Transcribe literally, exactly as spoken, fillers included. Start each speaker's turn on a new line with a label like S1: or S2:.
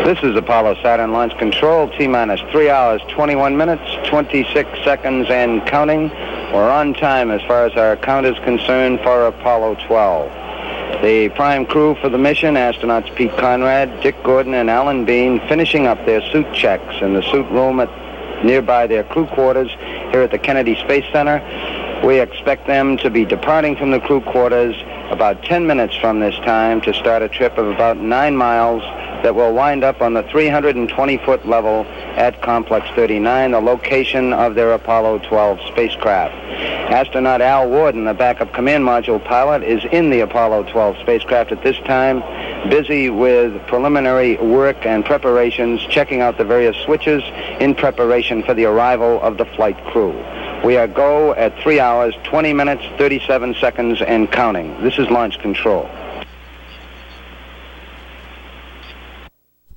S1: This is Apollo Saturn Launch Control, T-minus three hours, twenty-one minutes, twenty-six seconds, and counting. We're on time as far as our count is concerned for Apollo twelve. The prime crew for the mission, astronauts Pete Conrad, Dick Gordon, and Alan Bean, finishing up their suit checks in the suit room at nearby their crew quarters here at the Kennedy Space Center. We expect them to be departing from the crew quarters about ten minutes from this time to start a trip of about nine miles that will wind up on the three hundred twenty foot level at Complex thirty-nine, the location of their Apollo twelve spacecraft. Astronaut Al Worden, the backup command module pilot, is in the Apollo twelve spacecraft at this time, busy with preliminary work and preparations, checking out the various switches in preparation for the arrival of the flight crew. We are go at three hours, twenty minutes, thirty-seven seconds, and counting. This is Launch Control.